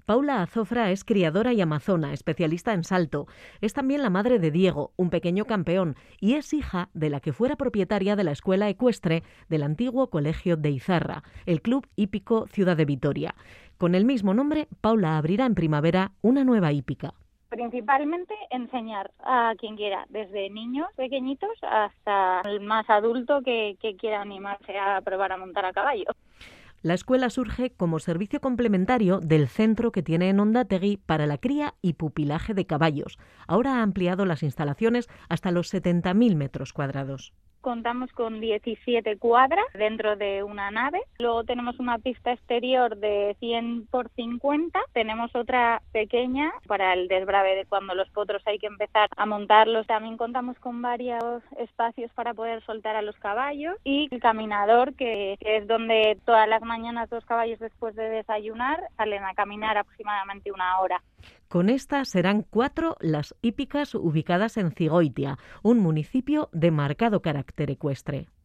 Paula Azofra es criadora y amazona, especialista en salto. Es también la madre de Diego, un pequeño campeón, y es hija de la que fuera propietaria de la escuela ecuestre del antiguo colegio de Izarra, el Club Hípico Ciudad de Vitoria. Con el mismo nombre, Paula abrirá en primavera una nueva hípica. Principalmente enseñar a quien quiera, desde niños pequeñitos hasta el más adulto que quiera animarse a probar a montar a caballo. La escuela surge como servicio complementario del centro que tiene en Ondategui para la cría y pupilaje de caballos. Ahora ha ampliado las instalaciones hasta los 70.000 metros cuadrados. Contamos con 17 cuadras dentro de una nave. Luego tenemos una pista exterior de 100 por 50. Tenemos otra pequeña para el desbrave de cuando los potros hay que empezar a montarlos. También contamos con varios espacios para poder soltar a los caballos y el caminador, que es donde todas las mañanas los caballos, después de desayunar, salen a caminar aproximadamente una hora. Con esta serán 4 las hípicas ubicadas en Cigoitia, un municipio de marcado carácter ecuestre.